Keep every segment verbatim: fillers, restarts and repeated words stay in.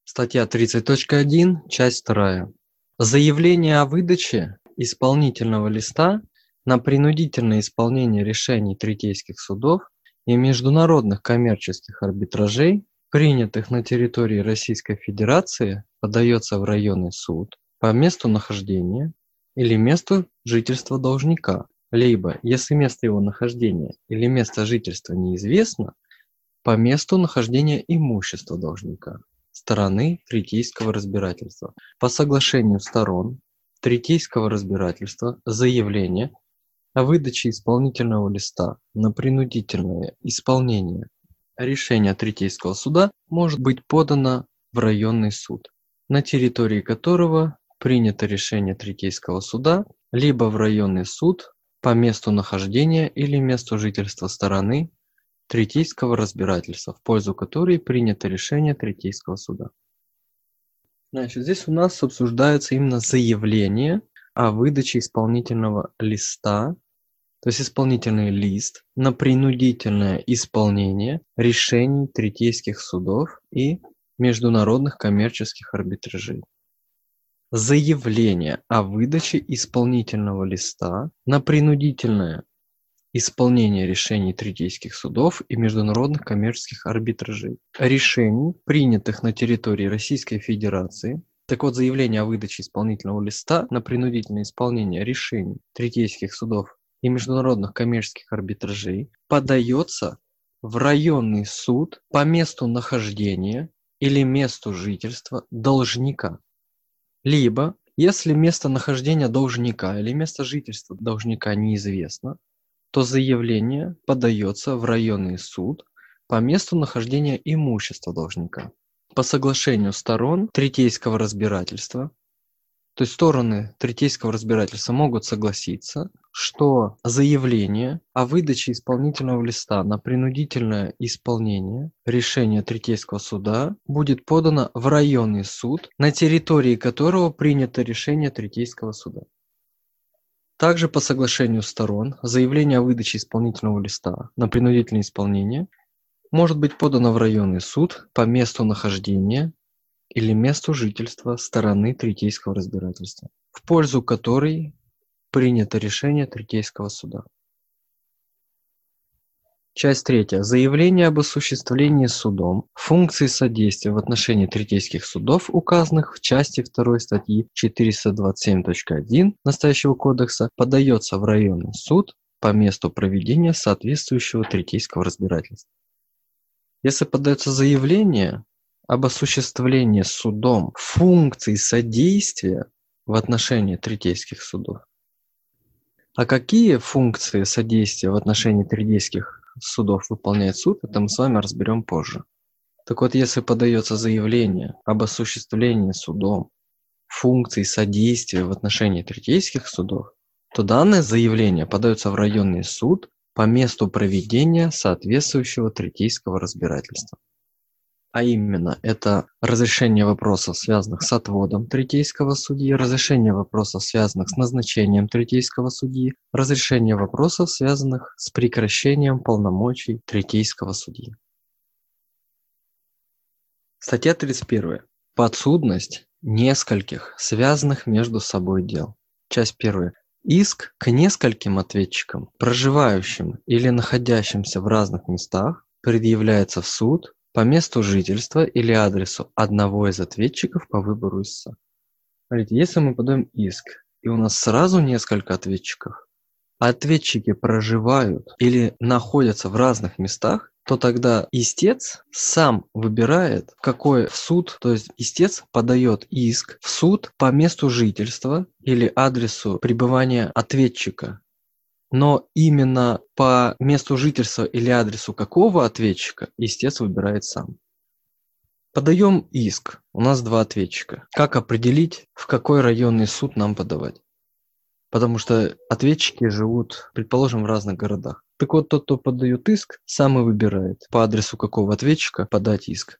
Статья тридцать точка один, часть вторая. Заявление о выдаче исполнительного листа на принудительное исполнение решений третейских судов и международных коммерческих арбитражей, принятых на территории Российской Федерации, подается в районный суд по месту нахождения или месту жительства должника, либо, если место его нахождения или место жительства неизвестно, по месту нахождения имущества должника, стороны третейского разбирательства. По соглашению сторон третейского разбирательства заявление о выдаче исполнительного листа на принудительное исполнение решения третейского суда может быть подано в районный суд, на территории которого принято решение третейского суда, либо в районный суд по месту нахождения или месту жительства стороны третейского разбирательства, в пользу которой принято решение третейского суда. Значит, здесь у нас обсуждается именно заявление о выдаче исполнительного листа, то есть исполнительный лист на принудительное исполнение решений третейских судов и международных коммерческих арбитражей. Заявление о выдаче исполнительного листа на принудительное исполнение решений третейских судов и международных коммерческих арбитражей. Решений, принятых на территории Российской Федерации. Так вот, заявление о выдаче исполнительного листа на принудительное исполнение решений третейских судов и международных коммерческих арбитражей подается в районный суд по месту нахождения или месту жительства должника. Либо, если место нахождения должника или место жительства должника неизвестно, то заявление подается в районный суд по месту нахождения имущества должника. По соглашению сторон третейского разбирательства, то есть стороны третейского разбирательства могут согласиться, что заявление о выдаче исполнительного листа на принудительное исполнение решения третейского суда будет подано в районный суд, на территории которого принято решение третейского суда. Также по соглашению сторон заявление о выдаче исполнительного листа на принудительное исполнение может быть подано в районный суд по месту нахождения или месту жительства стороны третейского разбирательства, в пользу которой принято решение третейского суда. Часть третья. Заявление об осуществлении судом функции содействия в отношении третейских судов, указанных в части второй статьи четыреста двадцать семь точка один настоящего кодекса, подается в районный суд по месту проведения соответствующего третейского разбирательства. Если подается заявление об осуществлении судом функций содействия в отношении третейских судов, а какие функции содействия в отношении третейских судов выполняет суд, это мы с вами разберем позже. Так вот, если подается заявление об осуществлении судом функций содействия в отношении третейских судов, то данное заявление подается в районный суд по месту проведения соответствующего третейского разбирательства. А именно, это разрешение вопросов, связанных с отводом третейского судьи, разрешение вопросов, связанных с назначением третейского судьи, разрешение вопросов, связанных с прекращением полномочий третейского судьи. Статья тридцать первая. Подсудность нескольких связанных между собой дел. Часть первая. Иск к нескольким ответчикам, проживающим или находящимся в разных местах, предъявляется в суд по месту жительства или адресу одного из ответчиков по выбору истца. Смотрите, если мы подаем иск, и у нас сразу несколько ответчиков, а ответчики проживают или находятся в разных местах, то тогда истец сам выбирает, в какой суд, то есть истец подает иск в суд по месту жительства или адресу пребывания ответчика. Но именно по месту жительства или адресу какого ответчика истец выбирает сам. Подаем иск. У нас два ответчика. Как определить, в какой районный суд нам подавать? Потому что ответчики живут, предположим, в разных городах. Так вот, тот, кто подает иск, сам и выбирает, по адресу какого ответчика подать иск.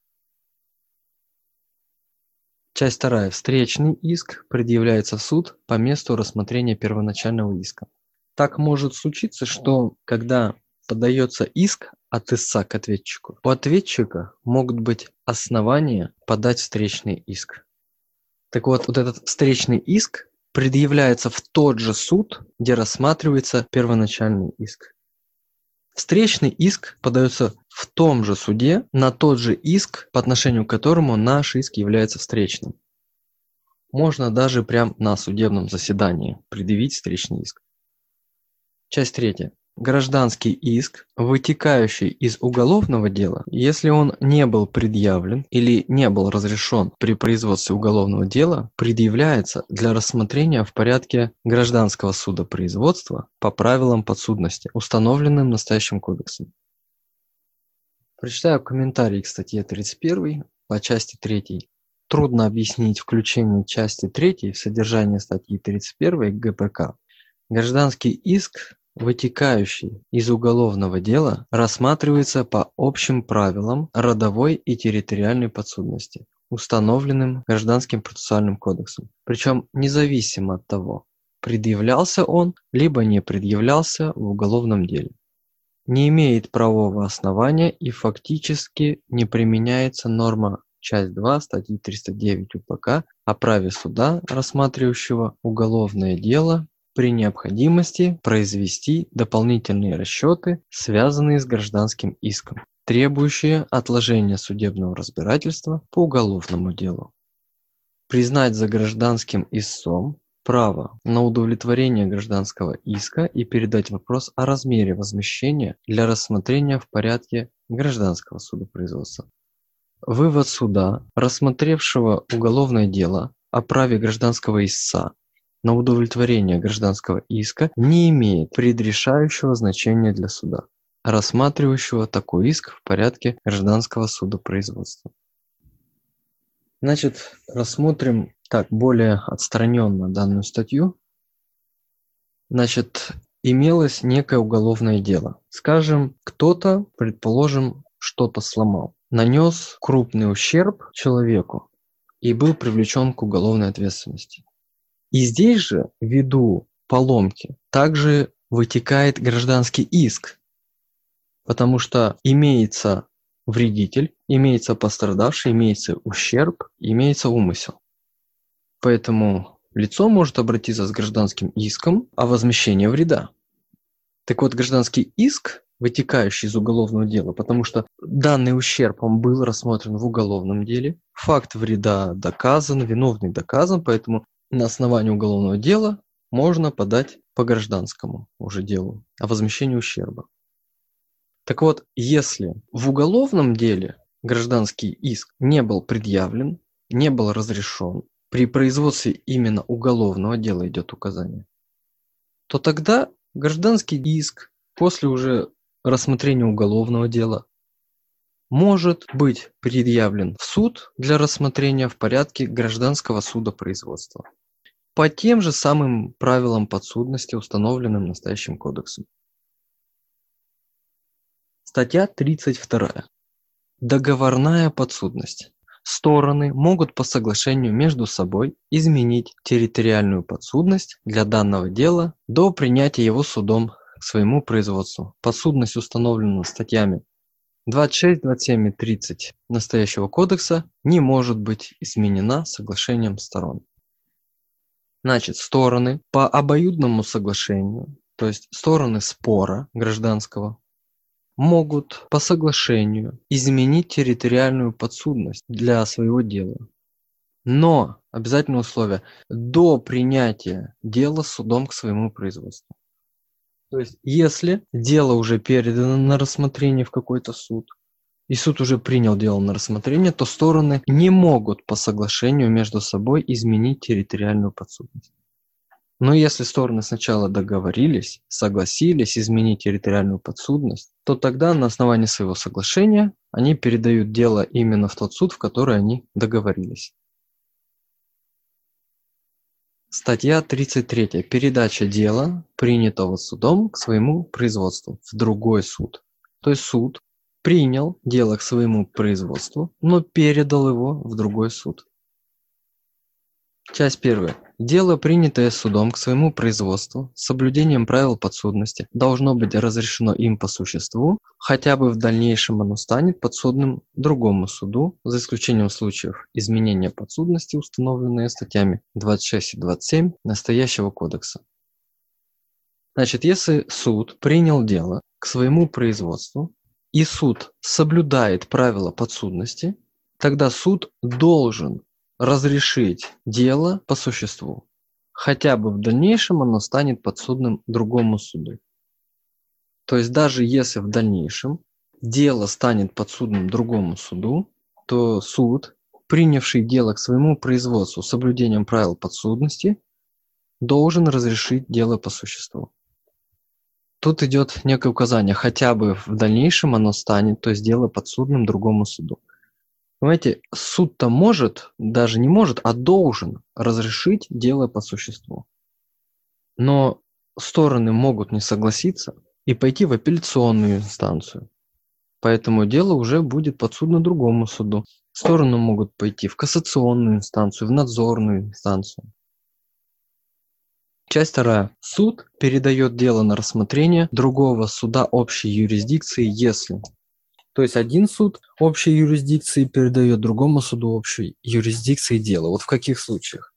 Часть вторая. Встречный иск предъявляется в суд по месту рассмотрения первоначального иска. Так может случиться, что когда подается иск от истца к ответчику, у ответчика могут быть основания подать встречный иск. Так вот, вот этот встречный иск предъявляется в тот же суд, где рассматривается первоначальный иск. Встречный иск подается в том же суде на тот же иск, по отношению к которому наш иск является встречным. Можно даже прямо на судебном заседании предъявить встречный иск. Часть третья. Гражданский иск, вытекающий из уголовного дела, если он не был предъявлен или не был разрешен при производстве уголовного дела, предъявляется для рассмотрения в порядке гражданского судопроизводства по правилам подсудности, установленным настоящим кодексом. Прочитаю комментарий к статье тридцать первой по части третьей. Трудно объяснить включение части третьей в содержание статьи тридцать первой ГПК. Гражданский иск, вытекающий из уголовного дела, рассматривается по общим правилам родовой и территориальной подсудности, установленным Гражданским процессуальным кодексом, причем независимо от того, предъявлялся он, либо не предъявлялся в уголовном деле. Не имеет правового основания и фактически не применяется норма часть два статьи триста девять УПК о праве суда, рассматривающего уголовное дело, при необходимости произвести дополнительные расчеты, связанные с гражданским иском, требующие отложения судебного разбирательства по уголовному делу. Признать за гражданским истцом право на удовлетворение гражданского иска и передать вопрос о размере возмещения для рассмотрения в порядке гражданского судопроизводства. Вывод суда, рассмотревшего уголовное дело о праве гражданского истца на удовлетворение гражданского иска, не имеет предрешающего значения для суда, рассматривающего такой иск в порядке гражданского судопроизводства. Значит, рассмотрим так более отстраненно данную статью. Значит, имелось некое уголовное дело. Скажем, кто-то, предположим, что-то сломал, нанес крупный ущерб человеку и был привлечен к уголовной ответственности. И здесь же, ввиду поломки, также вытекает гражданский иск, потому что имеется вредитель, имеется пострадавший, имеется ущерб, имеется умысел. Поэтому лицо может обратиться с гражданским иском о возмещении вреда. Так вот, гражданский иск, вытекающий из уголовного дела, потому что данный ущерб он был рассмотрен в уголовном деле, факт вреда доказан, виновный доказан, поэтому на основании уголовного дела можно подать по гражданскому уже делу о возмещении ущерба. Так вот, если в уголовном деле гражданский иск не был предъявлен, не был разрешен, при производстве именно уголовного дела идет указание, то тогда гражданский иск после уже рассмотрения уголовного дела может быть предъявлен в суд для рассмотрения в порядке гражданского судопроизводства по тем же самым правилам подсудности, установленным настоящим кодексом. Статья тридцать вторая. Договорная подсудность. Стороны могут по соглашению между собой изменить территориальную подсудность для данного дела до принятия его судом к своему производству. Подсудность установлена статьями двадцать шесть, двадцать семь и тридцать настоящего кодекса, не может быть изменена соглашением сторон. Значит, стороны по обоюдному соглашению, то есть стороны спора гражданского, могут по соглашению изменить территориальную подсудность для своего дела. Но обязательное условие до принятия дела судом к своему производству. То есть, если дело уже передано на рассмотрение в какой-то суд, и суд уже принял дело на рассмотрение, то стороны не могут по соглашению между собой изменить территориальную подсудность. Но если стороны сначала договорились, согласились изменить территориальную подсудность, то тогда на основании своего соглашения они передают дело именно в тот суд, в который они договорились. Статья тридцать третья. Передача дела, принятого судом, к своему производству в другой суд. То есть суд принял дело к своему производству, но передал его в другой суд. Часть первая. Дело, принятое судом к своему производству с соблюдением правил подсудности, должно быть разрешено им по существу, хотя бы в дальнейшем оно станет подсудным другому суду, за исключением случаев изменения подсудности, установленные статьями двадцать шесть и двадцать семь настоящего кодекса. Значит, если суд принял дело к своему производству, и суд соблюдает правила подсудности, тогда суд должен разрешить дело по существу, хотя бы в дальнейшем оно станет подсудным другому суду. То есть даже если в дальнейшем дело станет подсудным другому суду, то суд, принявший дело к своему производству с соблюдением правил подсудности, должен разрешить дело по существу. Тут идет некое указание, хотя бы в дальнейшем оно станет, то есть дело подсудным другому суду. Понимаете, суд-то может, даже не может, а должен разрешить дело по существу. Но стороны могут не согласиться и пойти в апелляционную инстанцию. Поэтому дело уже будет подсудно другому суду. Стороны могут пойти в кассационную инстанцию, в надзорную инстанцию. Часть вторая. Суд передает дело на рассмотрение другого суда общей юрисдикции, если... То есть один суд общей юрисдикции передает другому суду общей юрисдикции дело. Вот в каких случаях?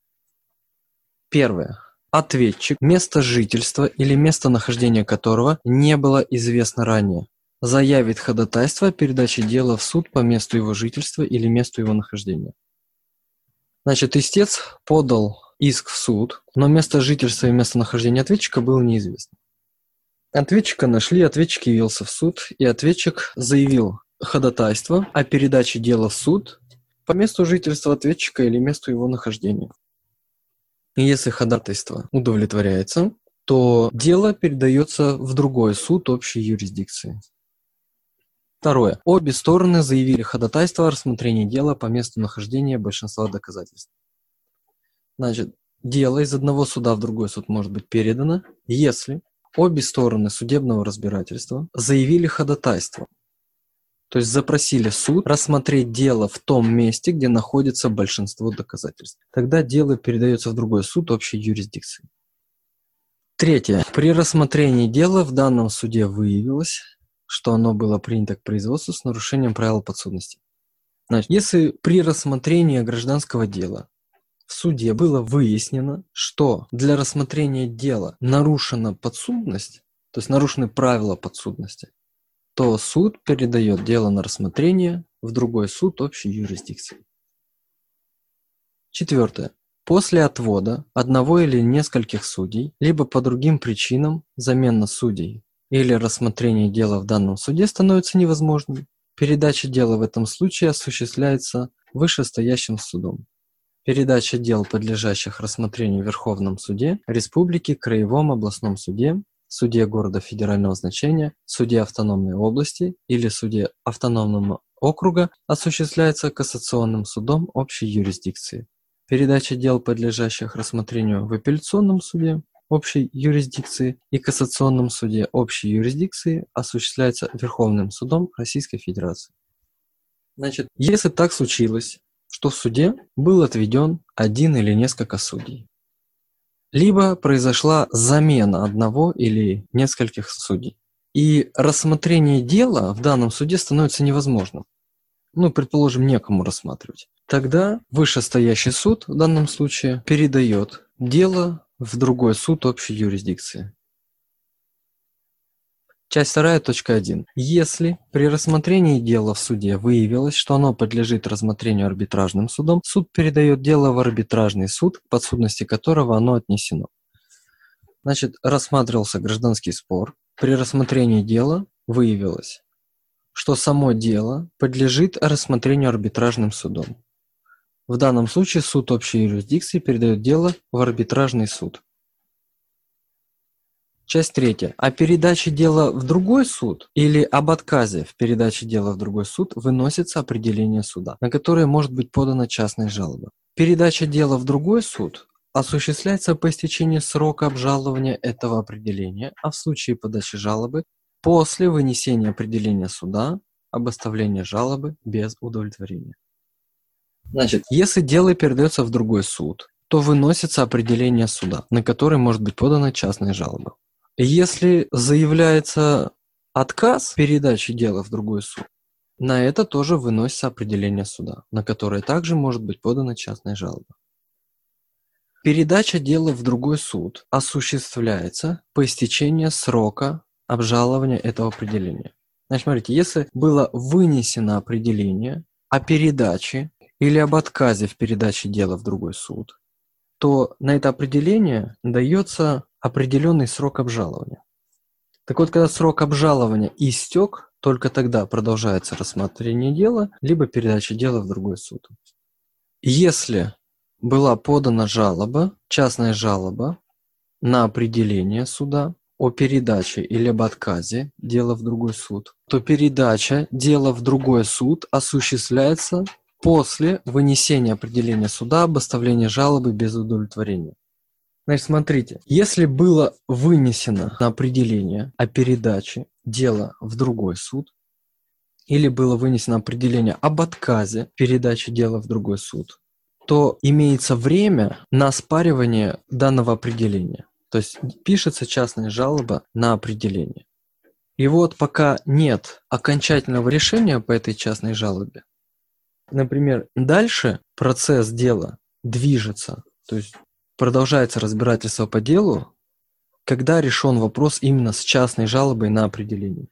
Первое. Ответчик, место жительства или местонахождение которого не было известно ранее, заявит ходатайство о передаче дела в суд по месту его жительства или месту его нахождения. Значит, истец подал иск в суд, но место жительства и местонахождение ответчика было неизвестно. Ответчика нашли, ответчик явился в суд, и ответчик заявил ходатайство о передаче дела в суд по месту жительства ответчика или месту его нахождения. И если ходатайство удовлетворяется, то дело передается в другой суд общей юрисдикции. Второе. Обе стороны заявили ходатайство о рассмотрении дела по месту нахождения большинства доказательств. Значит, дело из одного суда в другой суд может быть передано, если обе стороны судебного разбирательства заявили ходатайство, то есть запросили суд рассмотреть дело в том месте, где находится большинство доказательств. Тогда дело передается в другой суд общей юрисдикции. Третье. При рассмотрении дела в данном суде выявилось, что оно было принято к производству с нарушением правил подсудности. Значит, если при рассмотрении гражданского дела в суде было выяснено, что для рассмотрения дела нарушена подсудность, то есть нарушены правила подсудности, то суд передает дело на рассмотрение в другой суд общей юрисдикции. Четвертое. После отвода одного или нескольких судей, либо по другим причинам замена судей или рассмотрение дела в данном суде становится невозможным, передача дела в этом случае осуществляется вышестоящим судом. Передача дел, подлежащих рассмотрению в Верховном суде, Республике, Краевом областном суде, суде города федерального значения, суде автономной области или суде автономного округа осуществляется кассационным судом общей юрисдикции. Передача дел, подлежащих рассмотрению в апелляционном суде общей юрисдикции и кассационном суде общей юрисдикции осуществляется Верховным судом Российской Федерации. Значит, если так случилось, что в суде был отведен один или несколько судей, либо произошла замена одного или нескольких судей, и рассмотрение дела в данном суде становится невозможным, ну, предположим, некому рассматривать, тогда вышестоящий суд в данном случае передает дело в другой суд общей юрисдикции. Часть вторая, точка один. Если при рассмотрении дела в суде выявилось, что оно подлежит рассмотрению арбитражным судом, суд передает дело в арбитражный суд, к подсудности которого оно отнесено. Значит, рассматривался гражданский спор. При рассмотрении дела выявилось, что само дело подлежит рассмотрению арбитражным судом. В данном случае суд общей юрисдикции передает дело в арбитражный суд. Часть третья. О передаче дела в другой суд или об отказе в передаче дела в другой суд выносится определение суда, на которое может быть подана частная жалоба. Передача дела в другой суд осуществляется по истечении срока обжалования этого определения, а в случае подачи жалобы после вынесения определения суда об оставлении жалобы без удовлетворения. Значит, если дело передается в другой суд, то выносится определение суда, на которое может быть подана частная жалоба. Если заявляется отказ передачи дела в другой суд, на это тоже выносится определение суда, на которое также может быть подана частная жалоба. Передача дела в другой суд осуществляется по истечении срока обжалования этого определения. Значит, смотрите, если было вынесено определение о передаче или об отказе в передаче дела в другой суд, то на это определение дается определенный срок обжалования. Так вот, когда срок обжалования истек, только тогда продолжается рассмотрение дела, либо передача дела в другой суд. Если была подана жалоба, частная жалоба на определение суда о передаче или об отказе дела в другой суд, то передача дела в другой суд осуществляется после вынесения определения суда об оставлении жалобы без удовлетворения. Значит, смотрите, если было вынесено определение о передаче дела в другой суд, или было вынесено определение об отказе передачи дела в другой суд, то имеется время на оспаривание данного определения. То есть пишется частная жалоба на определение. И вот пока нет окончательного решения по этой частной жалобе, например, дальше процесс дела движется, то есть продолжается разбирательство по делу, когда решен вопрос именно с частной жалобой на определение.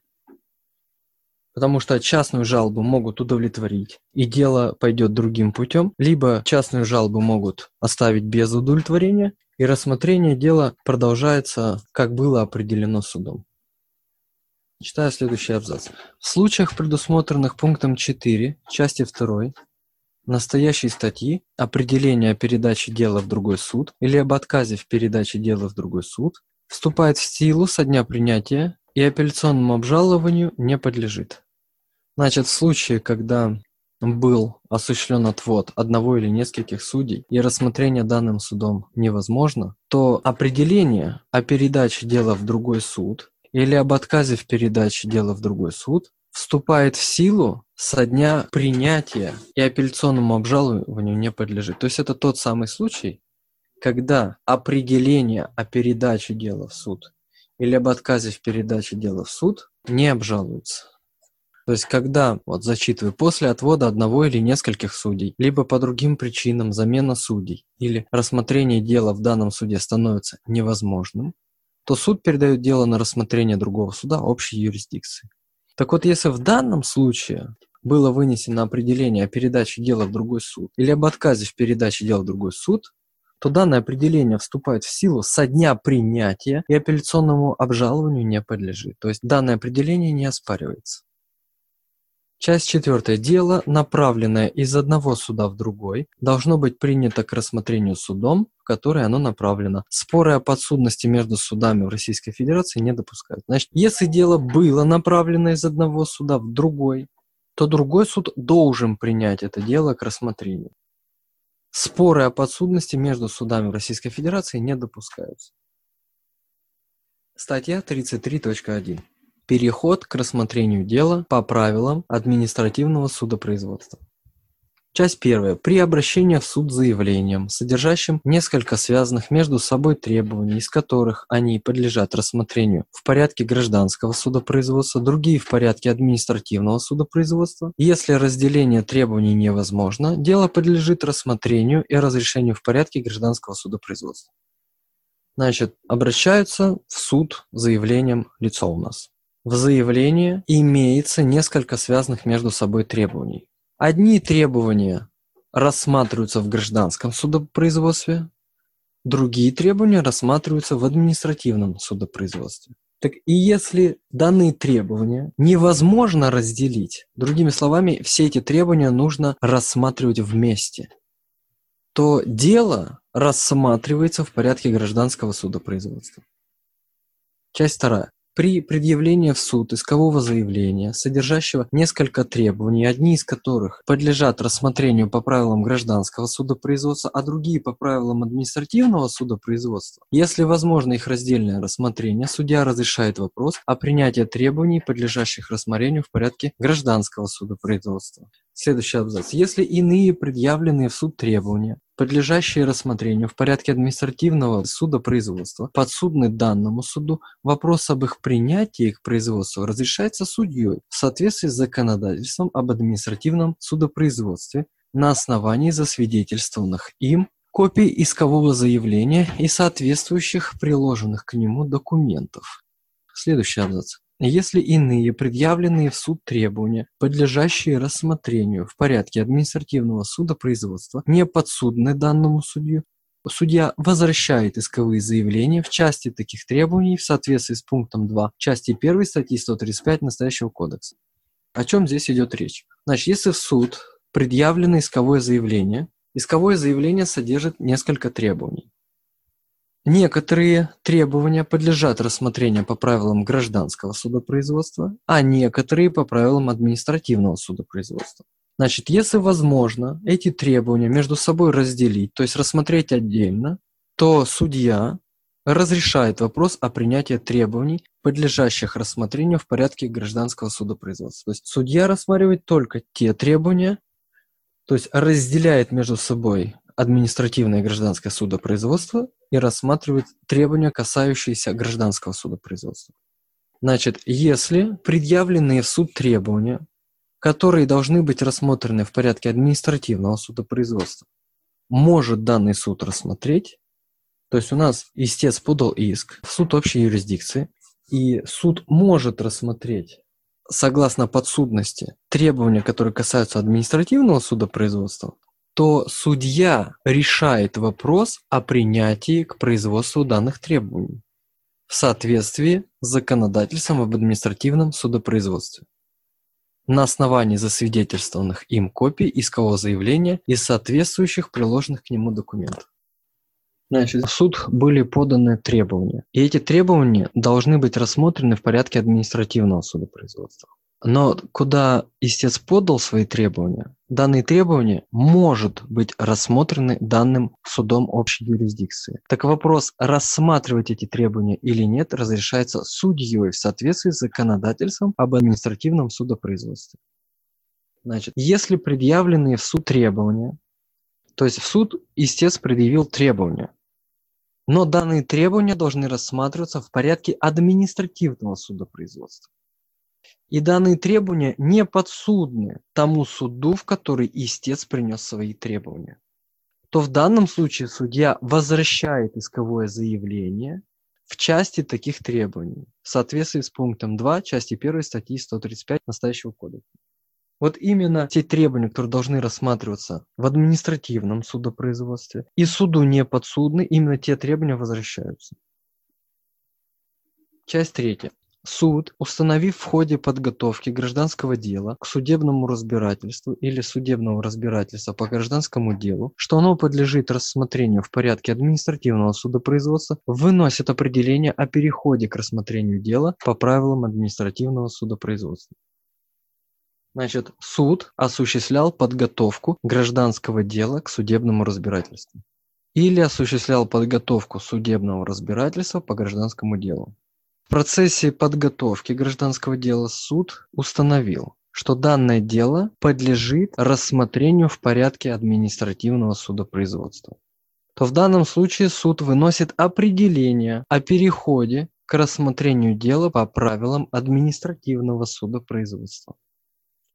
Потому что частную жалобу могут удовлетворить, и дело пойдет другим путем, либо частную жалобу могут оставить без удовлетворения, и рассмотрение дела продолжается, как было определено судом. Читаю следующий абзац. В случаях, предусмотренных пунктом четыре, части второй, настоящей статьи, определение о передаче дела в другой суд или об отказе в передаче дела в другой суд вступает в силу со дня принятия и апелляционному обжалованию не подлежит. Значит, в случае, когда был осуществлен отвод одного или нескольких судей и рассмотрение данным судом невозможно, то определение о передаче дела в другой суд или об отказе в передаче дела в другой суд вступает в силу со дня принятия и апелляционному обжалованию не подлежит. То есть это тот самый случай, когда определение о передаче дела в суд или об отказе в передаче дела в суд не обжалуется. То есть когда, вот зачитываю, после отвода одного или нескольких судей, либо по другим причинам замена судей или рассмотрение дела в данном суде становится невозможным, то суд передает дело на рассмотрение другого суда общей юрисдикции. Так вот, если в данном случае было вынесено определение о передаче дела в другой суд или об отказе в передаче дела в другой суд, то данное определение вступает в силу со дня принятия и апелляционному обжалованию не подлежит. То есть данное определение не оспаривается. Часть четвертая. Дело, направленное из одного суда в другой, должно быть принято к рассмотрению судом, в который оно направлено. Споры о подсудности между судами в Российской Федерации не допускают. Значит, если дело было направлено из одного суда в другой, то другой суд должен принять это дело к рассмотрению. Споры о подсудности между судами в Российской Федерации не допускаются. Статья тридцать три точка один. Переход к рассмотрению дела по правилам административного судопроизводства. Часть первая. При обращении в суд с заявлением, содержащим несколько связанных между собой требований, из которых они подлежат рассмотрению в порядке гражданского судопроизводства, другие в порядке административного судопроизводства, если разделение требований невозможно, дело подлежит рассмотрению и разрешению в порядке гражданского судопроизводства. Значит, обращаются в суд с заявлением лицо у нас. В заявлении имеется несколько связанных между собой требований. Одни требования рассматриваются в гражданском судопроизводстве, другие требования рассматриваются в административном судопроизводстве. Так и если данные требования невозможно разделить, другими словами, все эти требования нужно рассматривать вместе, то дело рассматривается в порядке гражданского судопроизводства. Часть вторая. При предъявлении в суд искового заявления, содержащего несколько требований, одни из которых подлежат рассмотрению по правилам гражданского судопроизводства, а другие по правилам административного судопроизводства, если возможно их раздельное рассмотрение, судья разрешает вопрос о принятии требований, подлежащих рассмотрению в порядке гражданского судопроизводства. Следующий абзац. Если иные предъявленные в суд требования, подлежащие рассмотрению в порядке административного судопроизводства, подсудны данному суду, вопрос об их принятии к производству разрешается судьей в соответствии с законодательством об административном судопроизводстве на основании засвидетельствованных им копий искового заявления и соответствующих приложенных к нему документов. Следующий абзац. Если иные предъявленные в суд требования, подлежащие рассмотрению в порядке административного судопроизводства, не подсудны данному судью, судья возвращает исковые заявления в части таких требований в соответствии с пунктом два части первой статьи сто тридцать пять настоящего кодекса. О чем здесь идет речь? Значит, если в суд предъявлено исковое заявление, исковое заявление содержит несколько требований. Некоторые требования подлежат рассмотрению по правилам гражданского судопроизводства, а некоторые по правилам административного судопроизводства. Значит, если возможно эти требования между собой разделить, то есть рассмотреть отдельно, то судья разрешает вопрос о принятии требований, подлежащих рассмотрению в порядке гражданского судопроизводства. То есть судья рассматривает только те требования, то есть разделяет между собой административное и гражданское судопроизводство и рассматривает требования, касающиеся гражданского судопроизводства. Значит, если предъявленные в суд требования, которые должны быть рассмотрены в порядке административного судопроизводства, может данный суд рассмотреть, то есть у нас истец подал иск в суд общей юрисдикции, и суд может рассмотреть, согласно подсудности, требования, которые касаются административного судопроизводства, то судья решает вопрос о принятии к производству данных требований в соответствии с законодательством об административном судопроизводстве на основании засвидетельствованных им копий искового заявления и соответствующих приложенных к нему документов. Значит, в суд были поданы требования, и эти требования должны быть рассмотрены в порядке административного судопроизводства. Но куда истец подал свои требования, данные требования может быть рассмотрены данным судом общей юрисдикции. Так вопрос, рассматривать эти требования или нет, разрешается судьей в соответствии с законодательством об административном судопроизводстве. Значит, если предъявленные в суд требования, то есть в суд истец предъявил требования, но данные требования должны рассматриваться в порядке административного судопроизводства. И данные требования не подсудны тому суду, в который истец принес свои требования, то в данном случае судья возвращает исковое заявление в части таких требований в соответствии с пунктом два части первой статьи сто тридцать пять настоящего кодекса. Вот именно те требования, которые должны рассматриваться в административном судопроизводстве и суду не подсудны, именно те требования возвращаются. Часть третья. Суд, установив в ходе подготовки гражданского дела к судебному разбирательству или судебного разбирательства по гражданскому делу, что оно подлежит рассмотрению в порядке административного судопроизводства, выносит определение о переходе к рассмотрению дела по правилам административного судопроизводства. Значит, суд осуществлял подготовку гражданского дела к судебному разбирательству или осуществлял подготовку судебного разбирательства по гражданскому делу. В процессе подготовки гражданского дела суд установил, что данное дело подлежит рассмотрению в порядке административного судопроизводства. То в данном случае суд выносит определение о переходе к рассмотрению дела по правилам административного судопроизводства.